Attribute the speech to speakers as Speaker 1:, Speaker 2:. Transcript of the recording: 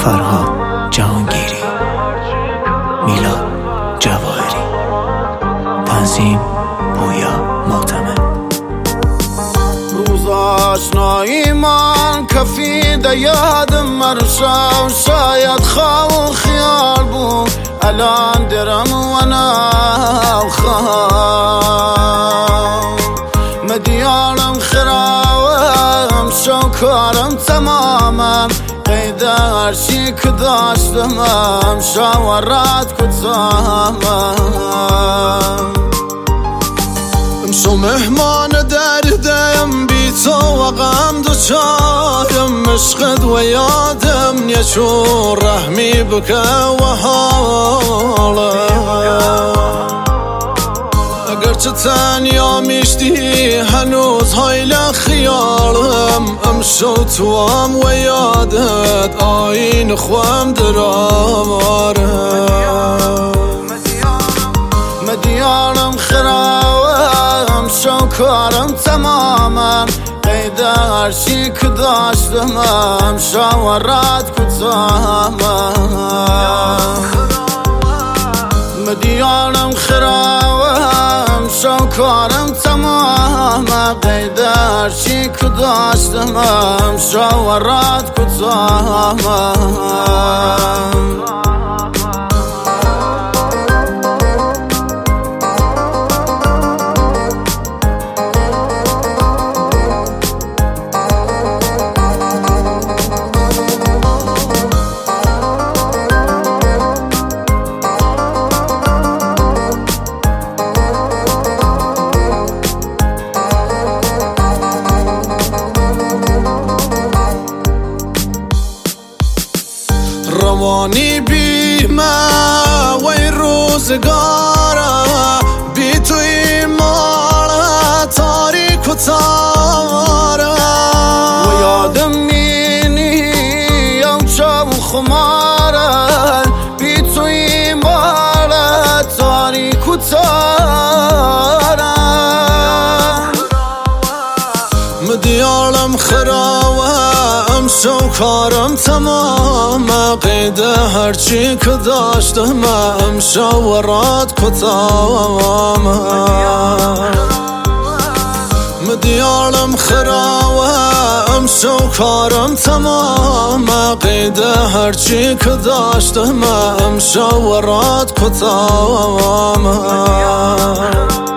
Speaker 1: فرهاد جهانگیری، میلاد جواهری، تنظیم پویا معتمد.
Speaker 2: روز آشنایی من کفیده یادم مرسا و شاید خواه و خیال بود، الان درم و ناخواه مدیارم خراوم شوکارم تمامم، قید هرچی که داشتمم شاورات کتامم. امشو مهمان دردم بی تو و غم دوچارم، عشقت و یادم یچون رحمی بکه و حالم. اگرچه تنیا میشتی هنوز هایل خیالم، امشو توام و یادت آین خوام درارم. مدیارم خراوم شوکارم تمامم، قید هرچی که داشتمم شاورات کتامم. مدیارم خراوم شوکارم تمامم، قید هرچی که داشتمم شاورات کتامم. روانی بی ما و این روزگاره، بی توی مالا تاریک و تاره، و یادم مینی او چاو خماره، بی توی مالا تاریک و تاره. مدیارم خراوه شوکارم تمام، قید هرچی که داشتم شاورات کتام. مدیارم خراوه شوکارم تمام، قید هرچی که داشتم شاورات کتام.